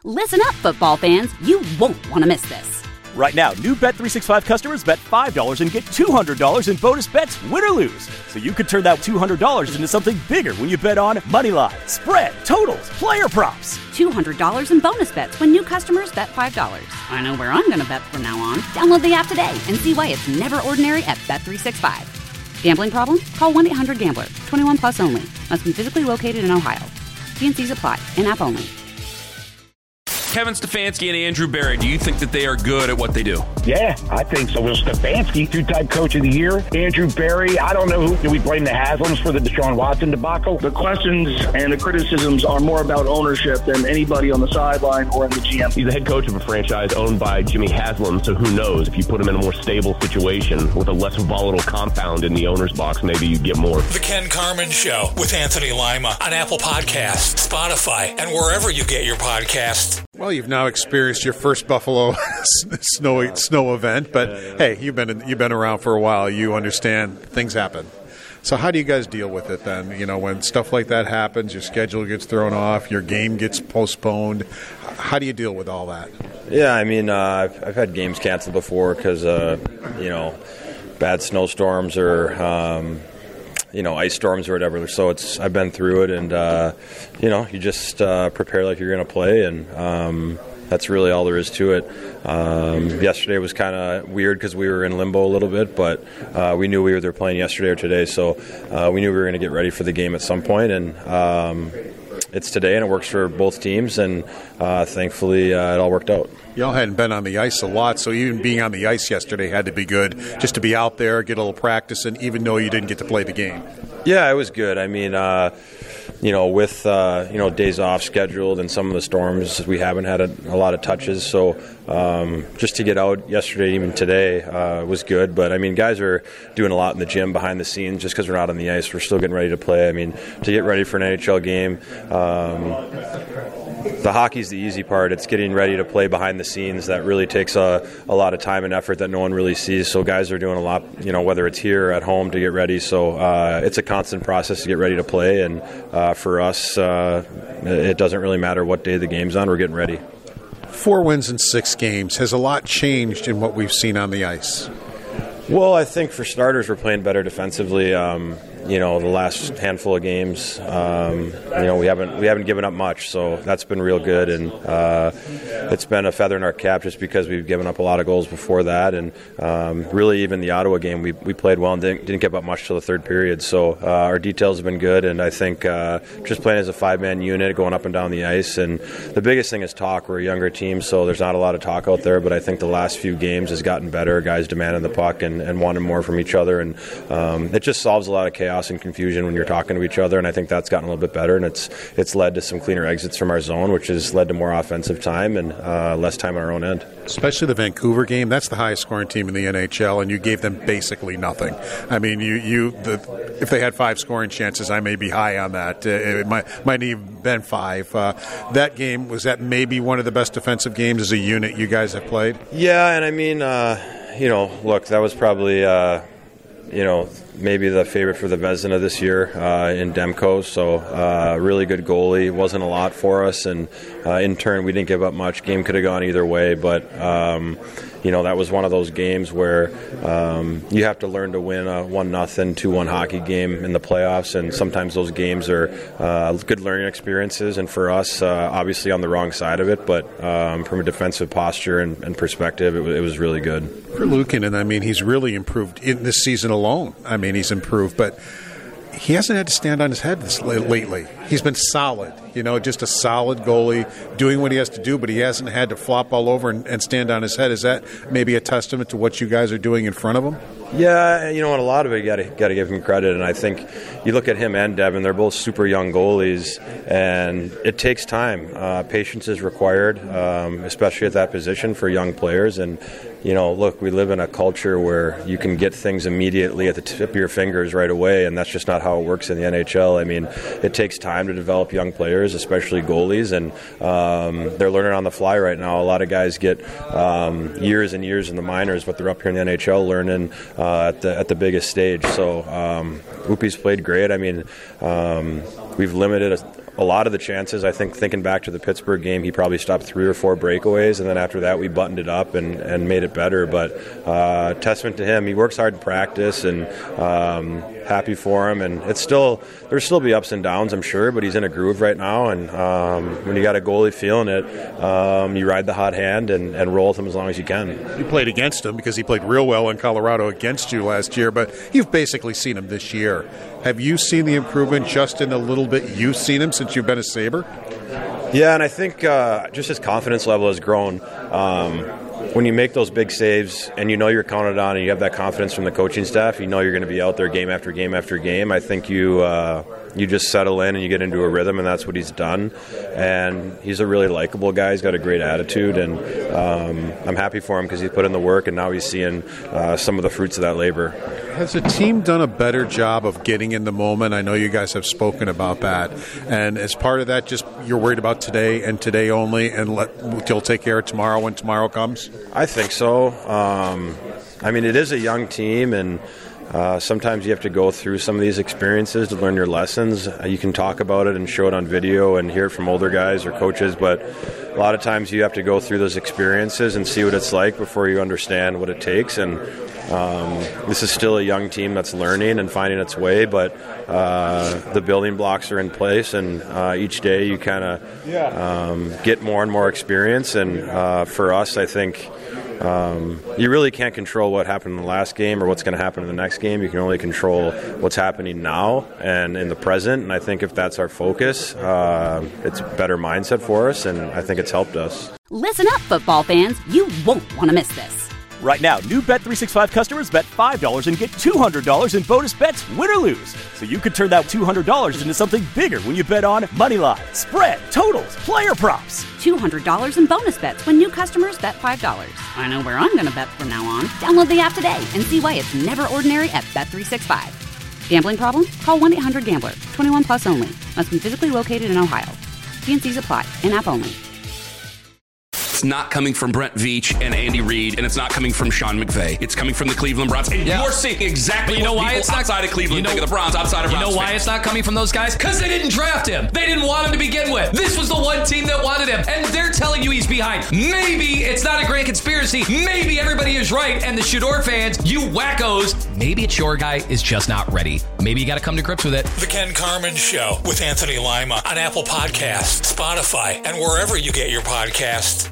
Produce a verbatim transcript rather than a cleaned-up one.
Listen up, football fans. You won't want to miss this. Right now, new Bet three sixty-five customers bet five dollars and get two hundred dollars in bonus bets, win or lose. So you could turn that two hundred dollars into something bigger when you bet on money line, spread, totals, player props. two hundred dollars in bonus bets when new customers bet five dollars. I know where I'm going to bet from now on. Download the app today and see why it's never ordinary at Bet three sixty-five. Gambling problem? Call one eight hundred gambler. twenty-one plus only. Must be physically located in Ohio. T and C's apply. In-app only. Kevin Stefanski and Andrew Berry, do you think that they are good at what they do? Yeah, I think so. Well, Stefanski, two-time coach of the year. Andrew Berry, I don't know who. Do we blame the Haslams for the Deshaun Watson debacle? The questions and the criticisms are more about ownership than anybody on the sideline or in the G M. He's the head coach of a franchise owned by Jimmy Haslam, so who knows? If you put him in a more stable situation with a less volatile compound in the owner's box, maybe you get more. The Ken Carman Show with Anthony Lima on Apple Podcasts, Spotify, and wherever you get your podcasts. Well, you've now experienced your first Buffalo snow snow event, but hey, you've been you've been around for a while. You understand things happen. So how do you guys deal with it then? You know, when stuff like that happens, your schedule gets thrown off, your game gets postponed. How do you deal with all that? Yeah, I mean, uh, I've, I've had games canceled before because, uh, you know, bad snowstorms or um, you know, ice storms or whatever. So it's I've been through it, and uh, you know, you just uh, prepare like you're going to play, and um, that's really all there is to it. Um, yesterday was kind of weird because we were in limbo a little bit, but uh, we knew we were either playing yesterday or today, so uh, we knew we were going to get ready for the game at some point, and um, it's today, and it works for both teams, and uh, thankfully uh, it all worked out. Y'all hadn't been on the ice a lot, so even being on the ice yesterday had to be good, just to be out there, get a little practice, and even though you didn't get to play the game. Yeah, it was good. I mean, uh, you know, with uh, you know days off scheduled and some of the storms, we haven't had a, a lot of touches. So um, just to get out yesterday, even today, uh, was good. But I mean, guys are doing a lot in the gym behind the scenes. Just because we're not on the ice, we're still getting ready to play. I mean, to get ready for an N H L game. Um, The hockey's the easy part. It's getting ready to play behind the scenes. That really takes a, a lot of time and effort that no one really sees. So guys are doing a lot, you know, whether it's here or at home to get ready. So uh, it's a constant process to get ready to play. And uh, for us, uh, it doesn't really matter what day the game's on. We're getting ready. Four wins in six games. Has a lot changed in what we've seen on the ice? Well, I think for starters, we're playing better defensively. Um, you know, the last handful of games, um, you know, we haven't we haven't given up much, so that's been real good, and uh, it's been a feather in our cap just because we've given up a lot of goals before that, and um, really even the Ottawa game, we we played well and didn't, didn't give up much till the third period. So uh, our details have been good, and I think uh, just playing as a five-man unit, going up and down the ice, and the biggest thing is talk. We're a younger team, so there's not a lot of talk out there, but I think the last few games has gotten better. Guys demanding the puck and, and wanting more from each other, and um, it just solves a lot of chaos and confusion when you're talking to each other, and I think that's gotten a little bit better, and it's it's led to some cleaner exits from our zone, which has led to more offensive time and uh, less time on our own end. Especially the Vancouver game, that's the highest scoring team in the N H L, and you gave them basically nothing. I mean, you you the if they had five scoring chances, I may be high on that. Uh, it might might even been five. Uh, that game, was that maybe one of the best defensive games as a unit you guys have played? Yeah, and I mean, uh, you know, look, that was probably. Uh, you know, maybe the favorite for the Vezina this year uh, in Demko. So uh, really good goalie. Wasn't a lot for us, and uh, in turn we didn't give up much. Game could have gone either way, but um, you know, that was one of those games where um, you have to learn to win a one nothing, two one hockey game in the playoffs, and sometimes those games are uh, good learning experiences. And for us, uh, obviously on the wrong side of it, but um, from a defensive posture and, and perspective, it, it was really good. For Lukin, and I mean, he's really improved in this season alone. I mean, he's improved, but he hasn't had to stand on his head this lately. He's been solid, you know, just a solid goalie, doing what he has to do, but he hasn't had to flop all over and, and stand on his head. Is that maybe a testament to what you guys are doing in front of him? Yeah, you know, and a lot of it, you got to got to give him credit. And I think you look at him and Devin; they're both super young goalies, and it takes time. Uh, patience is required, um, especially at that position for young players. And you know, look, we live in a culture where you can get things immediately at the tip of your fingers right away, and that's just not how it works in the N H L. I mean, it takes time to develop young players, especially goalies, and um, they're learning on the fly right now. A lot of guys get um, years and years in the minors, but they're up here in the N H L learning uh, at the at the biggest stage. So um, Upi's played great. I mean, um, we've limited a a lot of the chances. I think thinking back to the Pittsburgh game, he probably stopped three or four breakaways, and then after that we buttoned it up and, and made it better. But uh, testament to him. He works hard in practice, and um, happy for him. And it's still there's still be ups and downs, I'm sure, but he's in a groove right now. And um, when you got a goalie feeling it, um, you ride the hot hand and, and roll with him as long as you can. You played against him because he played real well in Colorado against you last year, but you've basically seen him this year. Have you seen the improvement just in the little bit you've seen him since you've been a Sabre? Yeah, and I think uh, just his confidence level has grown. Um, when you make those big saves and you know you're counted on and you have that confidence from the coaching staff, you know you're going to be out there game after game after game. I think you uh, you just settle in and you get into a rhythm, and that's what he's done. And he's a really likable guy. He's got a great attitude, and um, I'm happy for him because he put in the work, and now he's seeing uh, some of the fruits of that labor. Has the team done a better job of getting in the moment? I know you guys have spoken about that. And as part of that, just you're worried about today and today only, and let, you'll take care of tomorrow when tomorrow comes? I think so. Um, I mean, it is a young team, and uh, sometimes you have to go through some of these experiences to learn your lessons. You can talk about it and show it on video and hear it from older guys or coaches, but a lot of times you have to go through those experiences and see what it's like before you understand what it takes. And um, this is still a young team that's learning and finding its way, but uh, the building blocks are in place, and uh, each day you kind of um, get more and more experience. And uh, for us, I think Um, you really can't control what happened in the last game or what's going to happen in the next game. You can only control what's happening now and in the present. And I think if that's our focus, uh, it's a better mindset for us, and I think it's helped us. Listen up, football fans. You won't want to miss this. Right now, new Bet three sixty-five customers bet five dollars and get two hundred dollars in bonus bets, win or lose. So you could turn that two hundred dollars into something bigger when you bet on moneyline, spread, totals, player props. two hundred dollars in bonus bets when new customers bet five dollars. I know where I'm going to bet from now on. Download the app today and see why it's never ordinary at Bet three sixty-five. Gambling problem? Call one eight hundred gambler. twenty-one plus only. Must be physically located in Ohio. T and C's apply. In-app only. It's not coming from Brent Veach and Andy Reid, and it's not coming from Sean McVay. It's coming from the Cleveland Browns. And yeah. You're seeing exactly but you know what why people it's not, outside of Cleveland you know, think of the Browns, outside of You Browns know why fans. it's not coming from those guys? Because they didn't draft him. They didn't want him to begin with. This was the one team that wanted him, and they're telling you he's behind. Maybe it's not a grand conspiracy. Maybe everybody is right, and the Shador fans, you wackos, maybe it's your guy is just not ready. Maybe you got to come to grips with it. The Ken Carman Show with Anthony Lima on Apple Podcasts, Spotify, and wherever you get your podcasts.